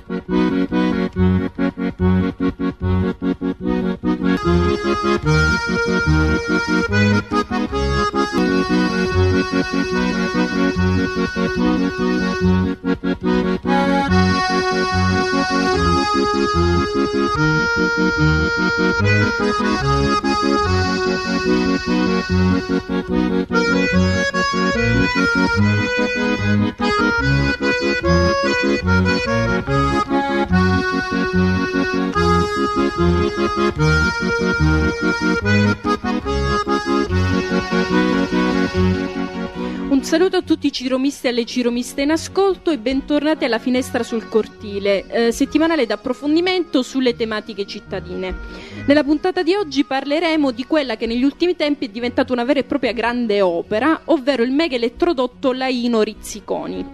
Un saluto a tutti i ciromisti e alle ciromiste in ascolto e bentornati alla Finestra sul Cortile, settimanale d'approfondimento sulle tematiche cittadine. Nella puntata di oggi parleremo di quella che negli ultimi tempi è diventata una vera e propria grande opera, ovvero il mega elettrodotto Laino-Rizziconi.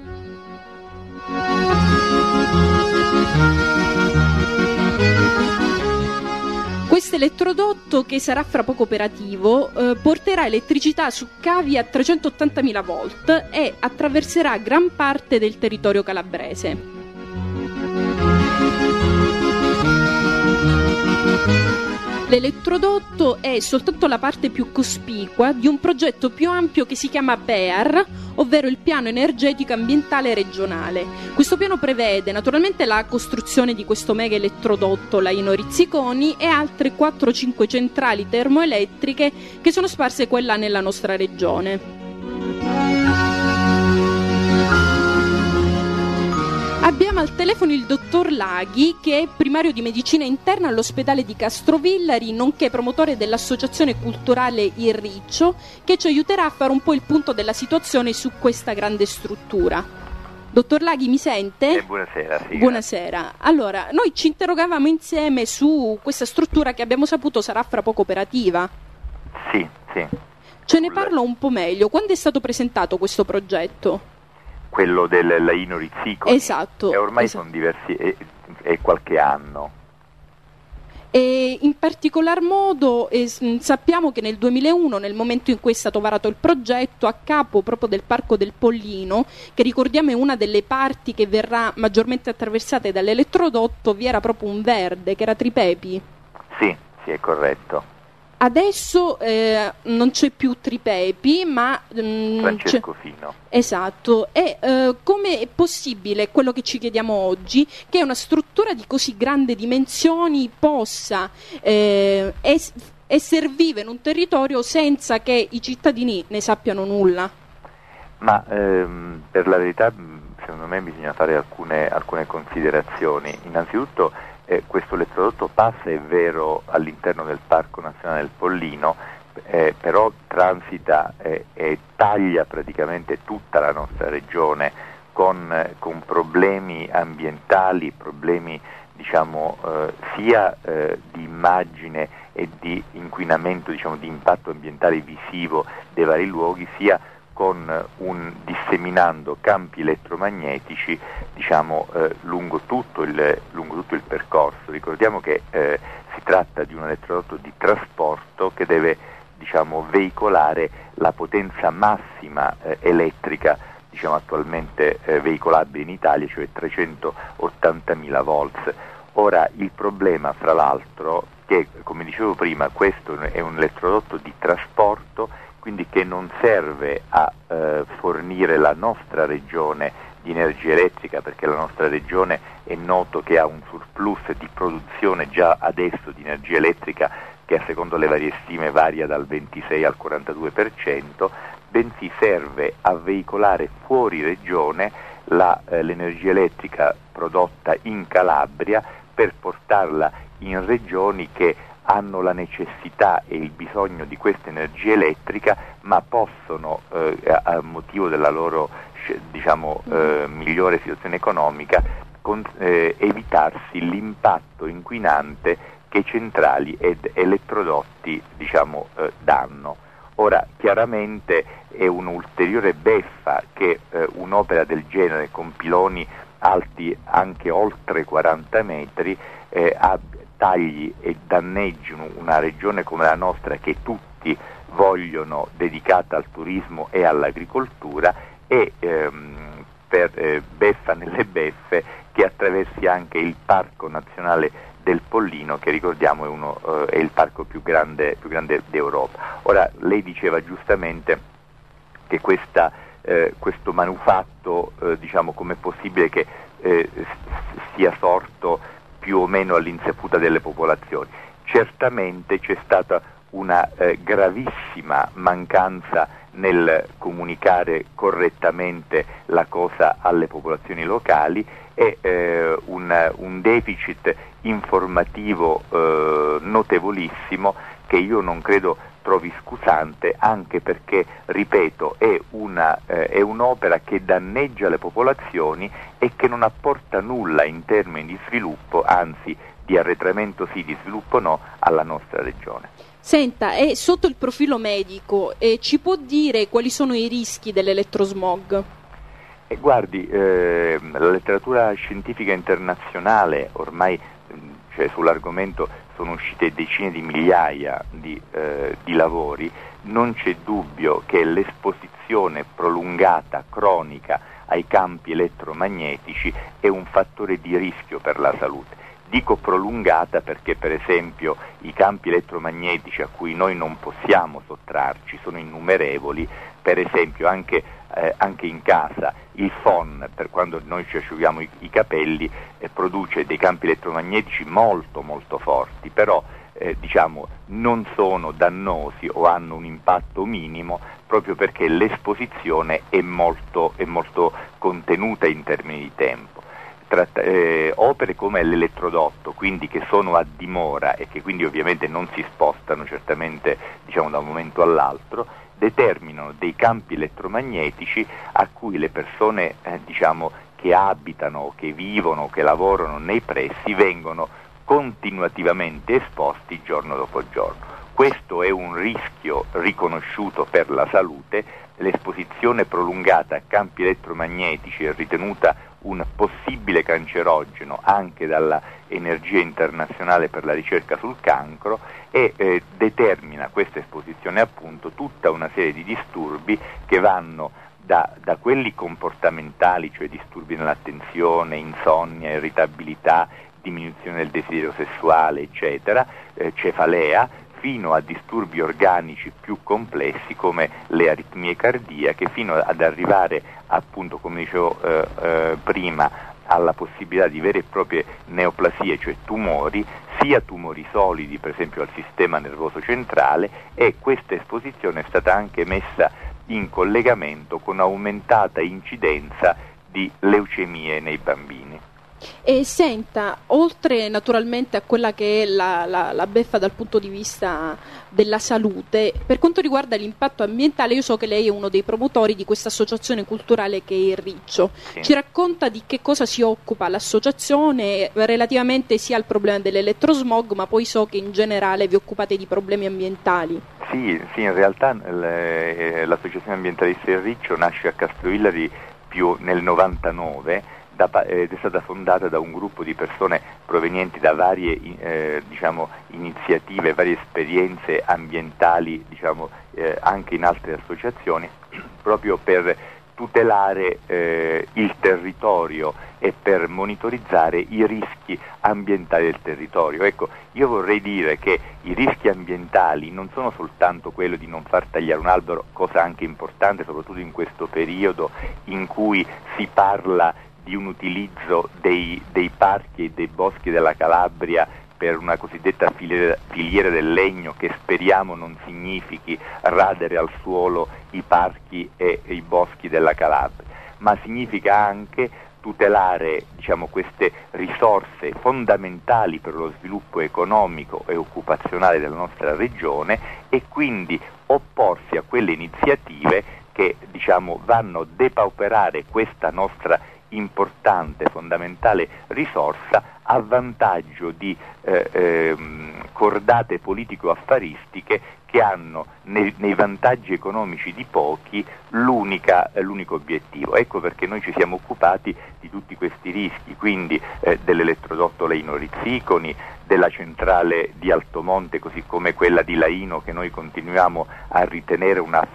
Questo elettrodotto, che sarà fra poco operativo, porterà elettricità su cavi a 380.000 volt e attraverserà gran parte del territorio calabrese. L'elettrodotto è soltanto la parte più cospicua di un progetto più ampio che si chiama PEAR, ovvero il Piano Energetico Ambientale Regionale. Questo piano prevede naturalmente la costruzione di questo mega elettrodotto Laino-Rizziconi e altre 4-5 centrali termoelettriche che sono sparse qua e là nella nostra regione. Abbiamo al telefono il dottor Laghi, che è primario di medicina interna all'ospedale di Castrovillari, nonché promotore dell'associazione culturale Il Riccio, che ci aiuterà a fare un po' il punto della situazione su questa grande struttura. Dottor Laghi, mi sente? Buonasera, sì. Buonasera. Allora, noi ci interrogavamo insieme su questa struttura che abbiamo saputo sarà fra poco operativa. Sì. Ce ne parla un po' meglio. Quando è stato presentato questo progetto? Quello del Laino-Rizziconi. Esatto. E ormai sono diversi, è qualche anno. E in particolar modo sappiamo che nel 2001, nel momento in cui è stato varato il progetto, a capo proprio del Parco del Pollino, che ricordiamo è una delle parti che verrà maggiormente attraversate dall'elettrodotto, vi era proprio un verde, che era Tripepi. Sì, è corretto. Adesso non c'è più Tripepi, ma Francesco Fino. Esatto. E come è possibile, quello che ci chiediamo oggi, che una struttura di così grandi dimensioni possa essere viva in un territorio senza che i cittadini ne sappiano nulla? Ma per la verità, secondo me bisogna fare alcune considerazioni. Innanzitutto, questo elettrodotto passa, è vero, all'interno del Parco Nazionale del Pollino, però transita e taglia praticamente tutta la nostra regione con problemi ambientali, problemi sia di immagine e di inquinamento, di impatto ambientale visivo dei vari luoghi, sia disseminando campi elettromagnetici lungo tutto il percorso. Ricordiamo che si tratta di un elettrodotto di trasporto che deve veicolare la potenza massima elettrica attualmente veicolabile in Italia, cioè 380.000 volts. Ora, il problema, fra l'altro, che, come dicevo prima, questo è un elettrodotto di trasporto, quindi che non serve a fornire la nostra regione di energia elettrica, perché la nostra regione è noto che ha un surplus di produzione già adesso di energia elettrica che, secondo le varie stime, varia dal 26 al 42%, bensì serve a veicolare fuori regione l'energia elettrica prodotta in Calabria per portarla in regioni che hanno la necessità e il bisogno di questa energia elettrica, ma possono, a motivo della loro migliore situazione economica, evitarsi l'impatto inquinante che centrali ed elettrodotti danno. Ora, chiaramente è un'ulteriore beffa che un'opera del genere, con piloni alti anche oltre 40 metri, tagli e danneggi una regione come la nostra, che tutti vogliono, dedicata al turismo e all'agricoltura, e beffa nelle beffe che attraversi anche il Parco Nazionale del Pollino, che ricordiamo è il parco più grande d'Europa. Ora, lei diceva giustamente che questo manufatto, com'è possibile che sia sorto più o meno all'insaputa delle popolazioni. Certamente c'è stata una gravissima mancanza nel comunicare correttamente la cosa alle popolazioni locali e un deficit informativo notevolissimo che io non credo trovi scusante, anche perché, ripeto, è un'opera che danneggia le popolazioni e che non apporta nulla in termini di sviluppo, anzi di arretramento sì, di sviluppo no, alla nostra regione. Senta, e sotto il profilo medico ci può dire quali sono i rischi dell'elettrosmog? Guardi, la letteratura scientifica internazionale ormai sull'argomento sono uscite decine di migliaia di lavori. Non c'è dubbio che l'esposizione prolungata, cronica ai campi elettromagnetici è un fattore di rischio per la salute. Dico prolungata perché, per esempio, i campi elettromagnetici a cui noi non possiamo sottrarci sono innumerevoli. Per esempio anche in casa il phon, per quando noi ci asciughiamo i capelli, produce dei campi elettromagnetici molto molto forti, però non sono dannosi o hanno un impatto minimo, proprio perché l'esposizione è molto contenuta in termini di tempo. Opere come l'elettrodotto, quindi che sono a dimora e che quindi ovviamente non si spostano certamente da un momento all'altro, determinano dei campi elettromagnetici a cui le persone che abitano, che vivono, che lavorano nei pressi vengono continuativamente esposti giorno dopo giorno. Questo è un rischio riconosciuto per la salute. L'esposizione prolungata a campi elettromagnetici è ritenuta un possibile cancerogeno anche dalla Energia Internazionale per la ricerca sul cancro e determina questa esposizione appunto tutta una serie di disturbi che vanno da quelli comportamentali, cioè disturbi nell'attenzione, insonnia, irritabilità, diminuzione del desiderio sessuale, eccetera, cefalea, fino a disturbi organici più complessi come le aritmie cardiache, fino ad arrivare appunto, come dicevo prima, alla possibilità di vere e proprie neoplasie, cioè tumori, sia tumori solidi, per esempio al sistema nervoso centrale, e questa esposizione è stata anche messa in collegamento con aumentata incidenza di leucemie nei bambini. E senta, oltre naturalmente a quella che è la beffa dal punto di vista della salute, per quanto riguarda l'impatto ambientale, io so che lei è uno dei promotori di questa associazione culturale che è il Riccio. Sì. Ci racconta di che cosa si occupa l'associazione relativamente sia al problema dell'elettrosmog, ma poi so che in generale vi occupate di problemi ambientali. Sì, in realtà l'associazione ambientalista Il Riccio nasce a Castrovillari più nel 99, ed è stata fondata da un gruppo di persone provenienti da varie iniziative, varie esperienze ambientali, anche in altre associazioni, proprio per tutelare il territorio e per monitorizzare i rischi ambientali del territorio. Ecco, io vorrei dire che i rischi ambientali non sono soltanto quello di non far tagliare un albero, cosa anche importante soprattutto in questo periodo in cui si parla di un utilizzo dei parchi e dei boschi della Calabria per una cosiddetta filiera del legno, che speriamo non significhi radere al suolo i parchi e i boschi della Calabria, ma significa anche tutelare queste risorse fondamentali per lo sviluppo economico e occupazionale della nostra regione e quindi opporsi a quelle iniziative che vanno a depauperare questa nostra importante, fondamentale risorsa a vantaggio di cordate politico-affaristiche che hanno nei vantaggi economici di pochi l'unico obiettivo. Ecco perché noi ci siamo occupati di tutti questi rischi, quindi dell'elettrodotto Leino-Rizziconi, della centrale di Altomonte, così come quella di Laino, che noi continuiamo a ritenere una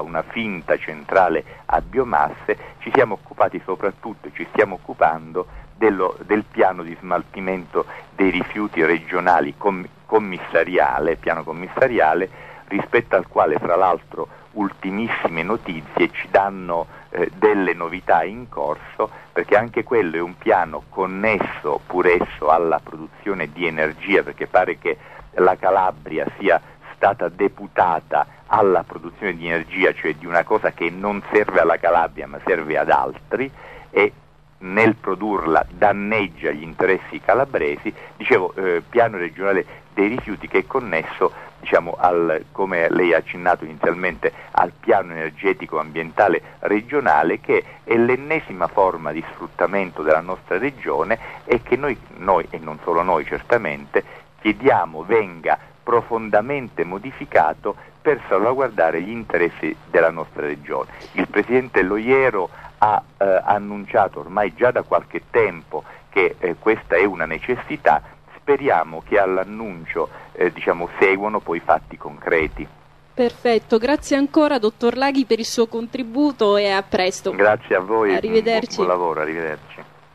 finta centrale a biomasse. Ci siamo occupati soprattutto e ci stiamo occupando del piano di smaltimento dei rifiuti regionali piano commissariale, rispetto al quale fra l'altro ultimissime notizie ci danno delle novità in corso, perché anche quello è un piano connesso pur esso alla produzione di energia, perché pare che la Calabria sia stata deputata alla produzione di energia, cioè di una cosa che non serve alla Calabria ma serve ad altri, e nel produrla danneggia gli interessi calabresi. Dicevo, piano regionale dei rifiuti che è connesso, diciamo, come lei ha accennato inizialmente, al piano energetico ambientale regionale, che è l'ennesima forma di sfruttamento della nostra regione e che noi e non solo noi certamente chiediamo venga profondamente modificato per salvaguardare gli interessi della nostra regione. Il Presidente Loiero ha annunciato ormai già da qualche tempo che questa è una necessità. Speriamo che all'annuncio seguano poi fatti concreti. Perfetto, grazie ancora dottor Laghi per il suo contributo e a presto. Grazie a voi, arrivederci. Buon lavoro, arrivederci.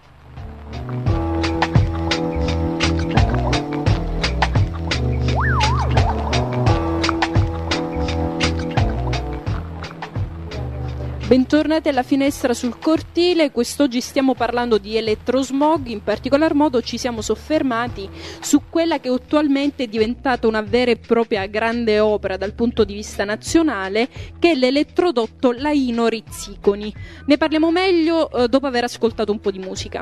Bentornati alla Finestra sul Cortile. Quest'oggi stiamo parlando di elettrosmog, in particolar modo ci siamo soffermati su quella che attualmente è diventata una vera e propria grande opera dal punto di vista nazionale, che è l'elettrodotto Laino-Rizziconi. Ne parliamo meglio dopo aver ascoltato un po' di musica.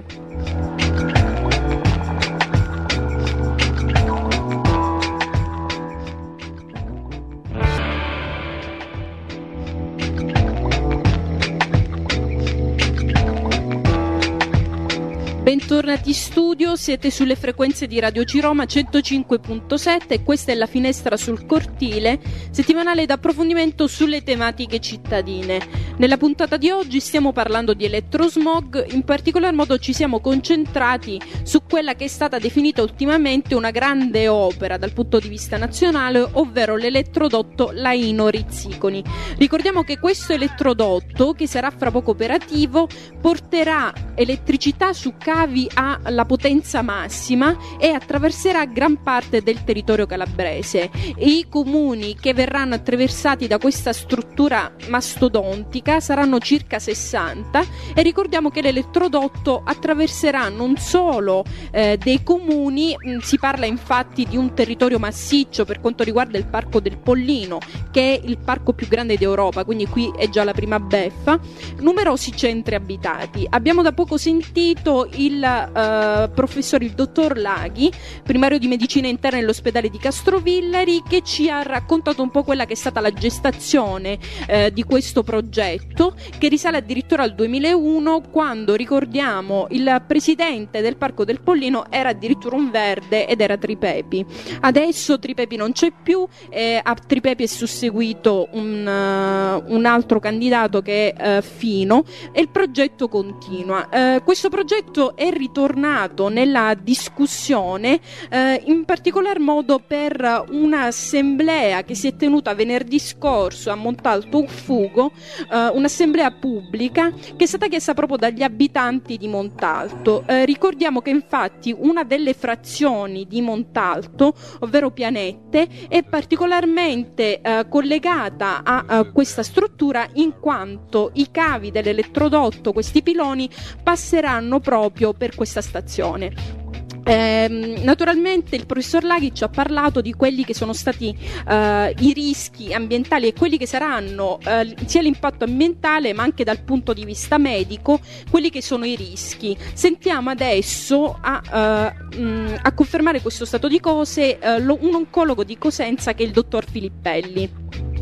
Bentornati in studio, siete sulle frequenze di Radio Ciroma 105.7 e questa è la Finestra sul Cortile, settimanale d'approfondimento sulle tematiche cittadine. Nella puntata di oggi stiamo parlando di elettrosmog, in particolar modo ci siamo concentrati su quella che è stata definita ultimamente una grande opera dal punto di vista nazionale, ovvero l'elettrodotto Laino-Rizziconi. Ricordiamo che questo elettrodotto, che sarà fra poco operativo, porterà elettricità su cavi alla potenza massima e attraverserà gran parte del territorio calabrese. I comuni che verranno attraversati da questa struttura mastodontica saranno circa 60 e ricordiamo che l'elettrodotto attraverserà non solo dei comuni, si parla infatti di un territorio massiccio per quanto riguarda il Parco del Pollino, che è il parco più grande d'Europa, quindi qui è già la prima beffa, numerosi centri abitati. Abbiamo da poco sentito il professore, il dottor Laghi, primario di medicina interna nell'ospedale di Castrovillari, che ci ha raccontato un po' quella che è stata la gestazione di questo progetto, che risale addirittura al 2001, quando, ricordiamo, il presidente del Parco del Pollino era addirittura un verde ed era Tripepi. Adesso Tripepi non c'è più, a Tripepi è susseguito un altro candidato che è Fino, e il progetto continua. Questo progetto è ritornato nella discussione in particolar modo per un'assemblea che si è tenuta venerdì scorso a Montalto Uffugo, un'assemblea pubblica che è stata chiesta proprio dagli abitanti di Montalto. Ricordiamo che infatti una delle frazioni di Montalto, ovvero Pianette, è particolarmente collegata a questa struttura, in quanto i cavi dell'elettrodotto, questi piloni, passeranno proprio per questa stazione. Naturalmente il professor Laghi ci ha parlato di quelli che sono stati i rischi ambientali e quelli che saranno sia l'impatto ambientale ma anche dal punto di vista medico, quelli che sono i rischi. Sentiamo adesso a confermare questo stato di cose un oncologo di Cosenza, che è il dottor Filippelli.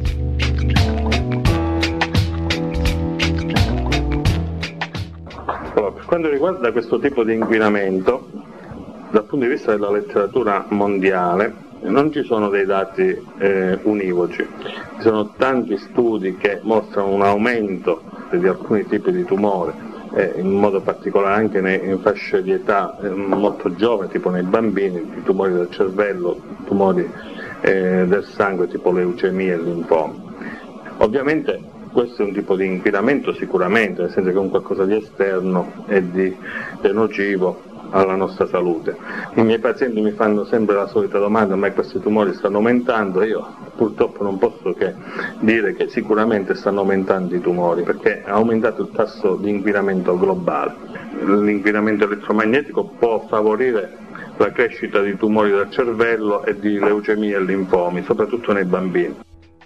Allora, per quanto riguarda questo tipo di inquinamento, dal punto di vista della letteratura mondiale non ci sono dei dati univoci, ci sono tanti studi che mostrano un aumento di alcuni tipi di tumore, in modo particolare anche in fasce di età molto giovani, tipo nei bambini, i tumori del cervello, tumori del sangue tipo leucemia e linfoma. Ovviamente questo è un tipo di inquinamento sicuramente, nel senso che è un qualcosa di esterno e di nocivo alla nostra salute. I miei pazienti mi fanno sempre la solita domanda: ma questi tumori stanno aumentando? Io purtroppo non posso che dire che sicuramente stanno aumentando i tumori, perché è aumentato il tasso di inquinamento globale. L'inquinamento elettromagnetico può favorire la crescita di tumori del cervello e di leucemie e linfomi, soprattutto nei bambini.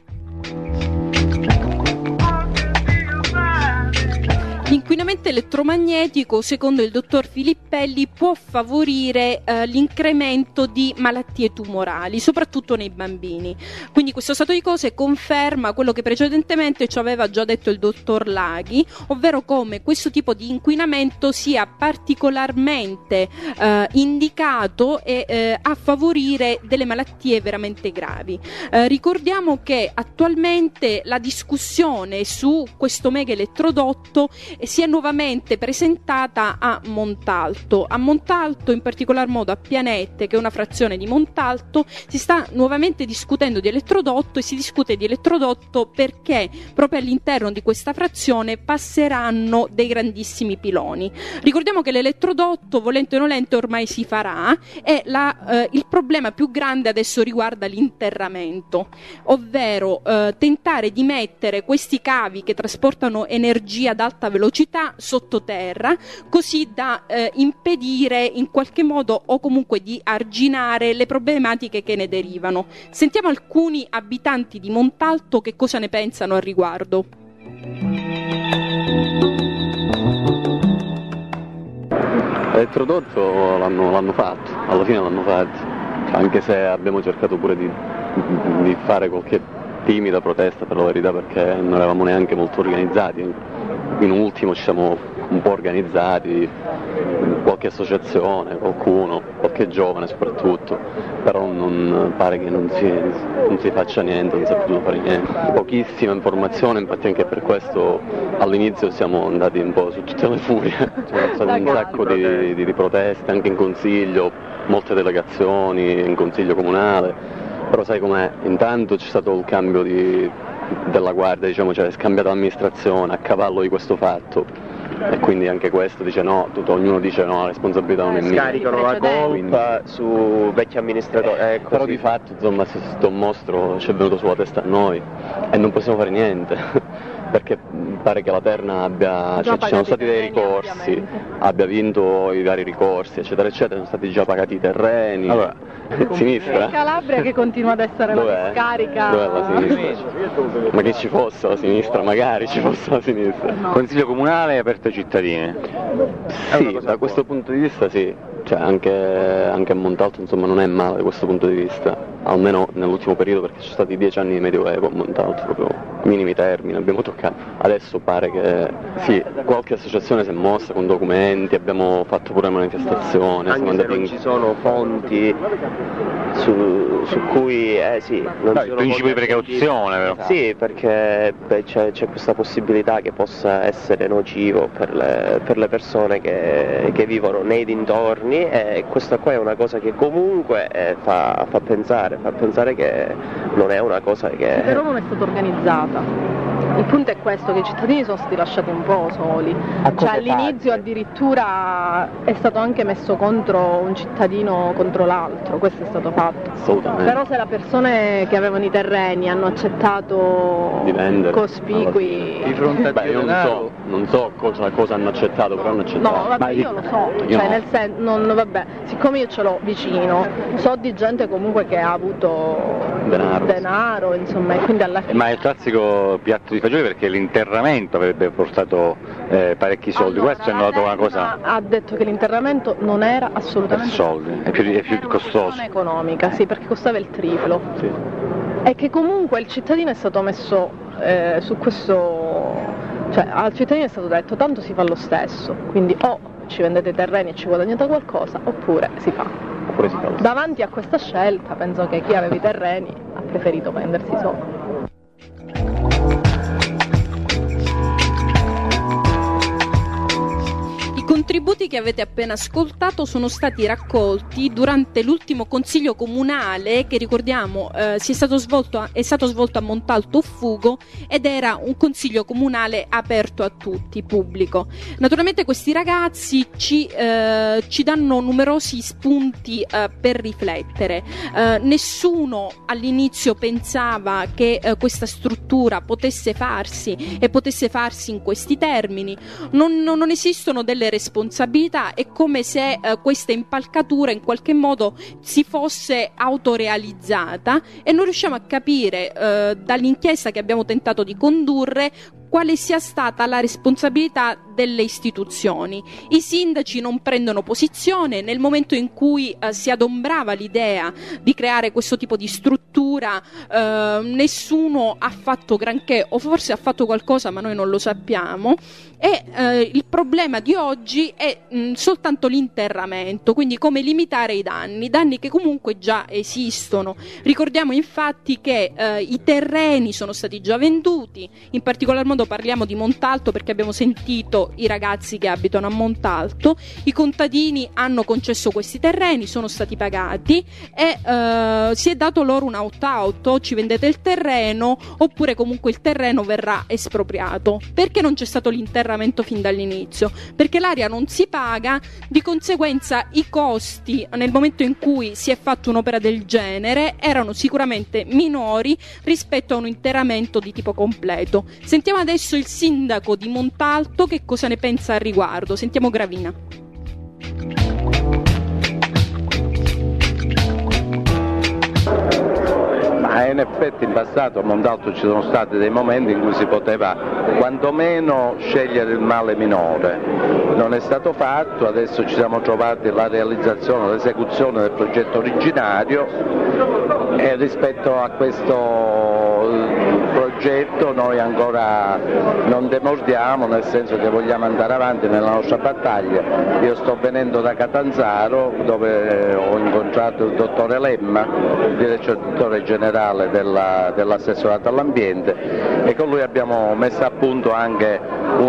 L'inquinamento elettromagnetico, secondo il dottor Filippelli, può favorire l'incremento di malattie tumorali, soprattutto nei bambini. Quindi questo stato di cose conferma quello che precedentemente ci aveva già detto il dottor Laghi, ovvero come questo tipo di inquinamento sia particolarmente indicato a favorire delle malattie veramente gravi. Ricordiamo che attualmente la discussione su questo mega elettrodotto si è nuovamente presentata a Montalto. A Montalto, in particolar modo a Pianette, che è una frazione di Montalto, si sta nuovamente discutendo di elettrodotto, e si discute di elettrodotto perché proprio all'interno di questa frazione passeranno dei grandissimi piloni. Ricordiamo che l'elettrodotto, volente o nolente, ormai si farà, e il problema più grande adesso riguarda l'interramento, ovvero tentare di mettere questi cavi che trasportano energia ad alta velocità sottoterra, così da impedire in qualche modo, o comunque di arginare, le problematiche che ne derivano. Sentiamo alcuni abitanti di Montalto che cosa ne pensano al riguardo. L'elettrodotto l'hanno fatto, alla fine l'hanno fatto, anche se abbiamo cercato pure di fare qualche timida protesta, per la verità, perché non eravamo neanche molto organizzati. In ultimo ci siamo un po' organizzati, qualche associazione, qualche giovane soprattutto, però non pare che non si faccia niente, non si è potuto fare niente. Pochissima informazione, infatti anche per questo all'inizio siamo andati un po' su tutte le furie, c'è stato un sacco di proteste anche in consiglio, molte delegazioni in consiglio comunale, però sai com'è, intanto c'è stato il cambio della guardia, diciamo, cioè è scambiata l'amministrazione a cavallo di questo fatto, e quindi anche questo dice no, ognuno dice no, la responsabilità non è mia. Scaricano la colpa su vecchi amministratori. Però di fatto, insomma, se sto mostro ci è venuto sulla testa a noi e non possiamo fare niente. Perché pare che la Terna ci sono stati dei ricorsi, abbia vinto i vari ricorsi, eccetera, eccetera, sono stati già pagati i terreni. Allora, sinistra? È Calabria che continua ad essere la discarica. Dov'è la sinistra? Ma che ci fosse la sinistra, magari ci fosse la sinistra. No. Consiglio comunale è aperto ai cittadini? Sì, da questo punto di vista sì, cioè anche a Montalto, insomma, non è male da questo punto di vista, almeno nell'ultimo periodo, perché ci sono stati 10 anni di medioevo a Montalto, proprio minimi termini abbiamo toccato. Adesso pare che sì, qualche associazione si è mossa con documenti, abbiamo fatto pure manifestazione. Anche se non ci sono fonti su cui sì, non il principio di precauzione, però. Sì, perché c'è questa possibilità che possa essere nocivo per le persone che vivono nei dintorni, e questa qua è una cosa che comunque fa pensare che non è una cosa che... Però non è stata organizzata. Il punto è questo, che i cittadini sono stati lasciati un po' soli, cioè all'inizio addirittura è stato anche messo contro un cittadino contro l'altro, questo è stato fatto. Assolutamente. Però se le persone che avevano i terreni hanno accettato cospicui... Di fronte a io non so cosa hanno accettato, però hanno accettato. No, vabbè, io lo so, cioè nel senso, vabbè, siccome io ce l'ho vicino, so di gente comunque che ha avuto denaro, insomma, e quindi alla fine... Ma è il classico piatto di fagioli, perché l'interramento avrebbe portato parecchi soldi. Allora, questo è noto una cosa... ha detto che l'interramento non era assolutamente soldi, è più costoso. Economica, sì, perché costava il triplo. Sì. E che comunque il cittadino è stato messo su questo, cioè al cittadino è stato detto tanto si fa lo stesso, quindi o ci vendete i terreni e ci guadagnate qualcosa, oppure si fa. Davanti a questa scelta penso che chi aveva i terreni ha preferito prendersi i soldi. contributi che avete appena ascoltato sono stati raccolti durante l'ultimo consiglio comunale che, ricordiamo, è stato svolto a Montalto Fugo, ed era un consiglio comunale aperto a tutti, pubblico. Naturalmente questi ragazzi ci danno numerosi spunti per riflettere. Nessuno all'inizio pensava che questa struttura potesse farsi in questi termini. Non esistono delle responsabilità, è come se questa impalcatura in qualche modo si fosse autorealizzata, e non riusciamo a capire dall'inchiesta che abbiamo tentato di condurre quale sia stata la responsabilità delle istituzioni. I sindaci non prendono posizione nel momento in cui si adombrava l'idea di creare questo tipo di struttura. Nessuno ha fatto granché, o forse ha fatto qualcosa ma noi non lo sappiamo, e il problema di oggi è soltanto l'interramento, quindi come limitare i danni che comunque già esistono. Ricordiamo infatti che i terreni sono stati già venduti, in particolar modo parliamo di Montalto perché abbiamo sentito i ragazzi che abitano a Montalto. I contadini hanno concesso questi terreni, sono stati pagati e si è dato loro un out, ci vendete il terreno oppure comunque il terreno verrà espropriato. Perché non c'è stato l'interramento fin dall'inizio? Perché l'area non si paga, di conseguenza i costi nel momento in cui si è fatto un'opera del genere erano sicuramente minori rispetto a un interramento di tipo completo. Sentiamo adesso il sindaco di Montalto che cosa ne pensa al riguardo. Sentiamo Gravina. In effetti in passato a Montalto ci sono stati dei momenti in cui si poteva quantomeno scegliere il male minore. Non è stato fatto, adesso ci siamo trovati la realizzazione, l'esecuzione del progetto originario, e rispetto a questo progetto noi ancora non demordiamo, nel senso che vogliamo andare avanti nella nostra battaglia. Io sto venendo da Catanzaro, dove ho incontrato il dottore Lemma, il direttore generale dell'assessorato all'ambiente, e con lui abbiamo messo a punto anche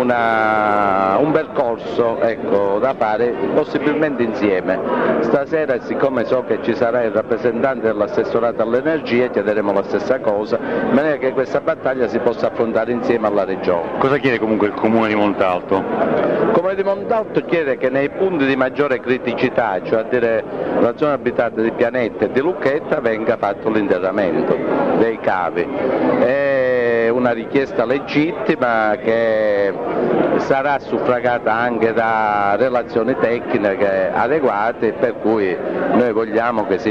un percorso da fare possibilmente insieme. Stasera, siccome so che ci sarà il rappresentante dell'assessorato all'energia, chiederemo la stessa cosa, in maniera che questa battaglia si possa affrontare insieme alla Regione. Cosa chiede comunque il Comune di Montalto? Il Comune di Montalto chiede che nei punti di maggiore criticità, cioè a dire la zona abitata di Pianetta e di Lucchetta, venga fatto l'interramento dei cavi. È una richiesta legittima che sarà suffragata anche da relazioni tecniche adeguate, per cui noi vogliamo che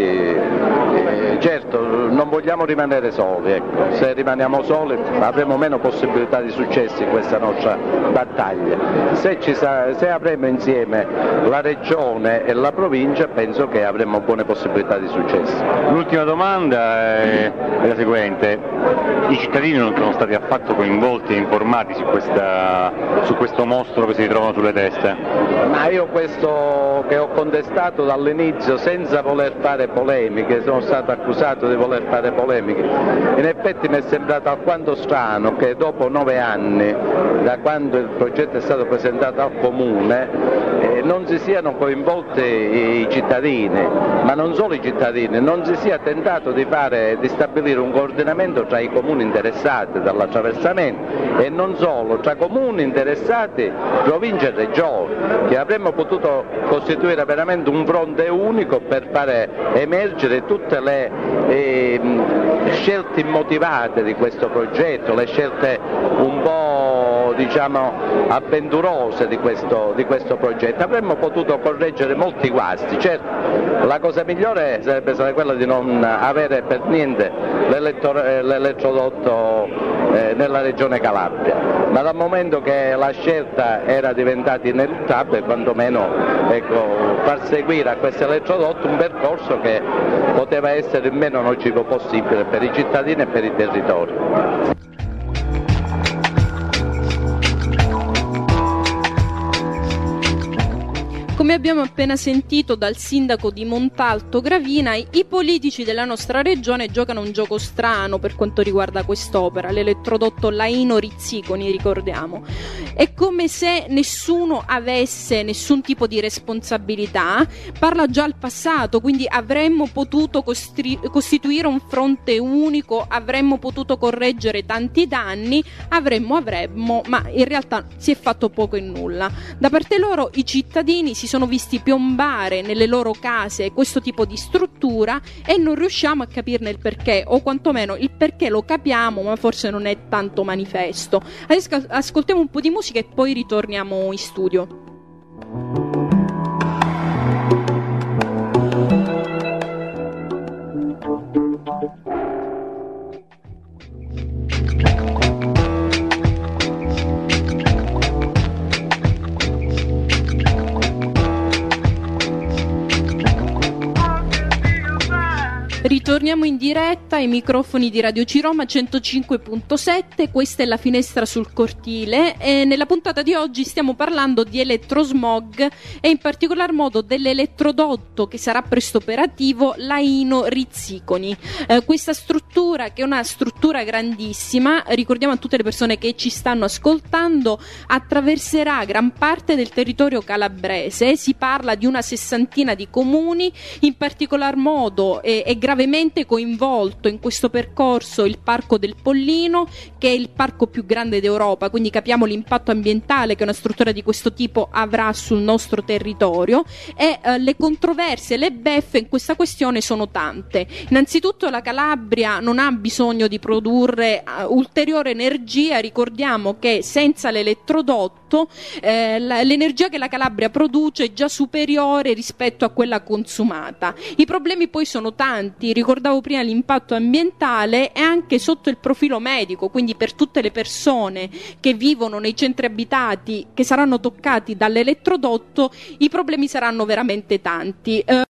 certo non vogliamo rimanere soli, se rimaniamo soli avremo meno possibilità di successo in questa nostra battaglia. Se avremo insieme la Regione e la Provincia, penso che avremo buone possibilità di successo. L'ultima domanda è la seguente: i cittadini non sono stati affatto coinvolti e informati su questo mostro che si ritrovano sulle teste? Ma io questo che ho contestato dall'inizio, senza voler fare polemiche, sono stato accusato di voler fare polemiche, in effetti mi è sembrato alquanto strano che dopo 9 anni da quando il progetto è stato presentato al Comune non si siano coinvolti i cittadini, ma non solo i cittadini, non si sia tentato di stabilire un coordinamento tra i comuni interessati dall'attraversamento, e non solo, tra comuni interessati, provincia e regione, che avremmo potuto costituire veramente un fronte unico per fare emergere tutte le scelte immotivate di questo progetto, le scelte un po' avventurose di questo progetto. Avremmo potuto correggere molti guasti. Certo, la cosa migliore sarebbe stata quella di non avere per niente l'elettrodotto nella regione Calabria, ma dal momento che la scelta era diventata ineluttabile, quantomeno far seguire a questo elettrodotto un percorso che poteva essere il meno nocivo possibile per i cittadini e per i territori. Come Come abbiamo appena sentito dal sindaco di Montalto Gravina, i politici della nostra regione giocano un gioco strano per quanto riguarda quest'opera, l'elettrodotto Laino-Rizziconi, ricordiamo. È come se nessuno avesse nessun tipo di responsabilità, parla già al passato, quindi avremmo potuto costituire un fronte unico, avremmo potuto correggere tanti danni, avremmo, ma in realtà si è fatto poco e nulla. Da parte loro i cittadini si sono visti piombare nelle loro case questo tipo di struttura e non riusciamo a capirne il perché, o quantomeno il perché lo capiamo ma forse non è tanto manifesto. Adesso ascoltiamo un po' di musica e poi ritorniamo in studio. Ritorniamo in diretta ai microfoni di Radio Ciroma 105.7, questa è la finestra sul cortile e nella puntata di oggi stiamo parlando di elettrosmog e in particolar modo dell'elettrodotto che sarà presto operativo Laino-Rizziconi. Questa struttura, che è una struttura grandissima, ricordiamo a tutte le persone che ci stanno ascoltando, attraverserà gran parte del territorio calabrese, si parla di una 60ina di comuni, in particolar modo è gravemente coinvolto in questo percorso il Parco del Pollino, che è il parco più grande d'Europa, quindi capiamo l'impatto ambientale che una struttura di questo tipo avrà sul nostro territorio e le controversie, le beffe in questa questione sono tante. Innanzitutto la Calabria non ha bisogno di produrre ulteriore energia, ricordiamo che senza l'elettrodotto l'energia che la Calabria produce è già superiore rispetto a quella consumata. I problemi poi sono tanti, ricordavo prima l'impatto ambientale e anche sotto il profilo medico, quindi per tutte le persone che vivono nei centri abitati che saranno toccati dall'elettrodotto i problemi saranno veramente tanti.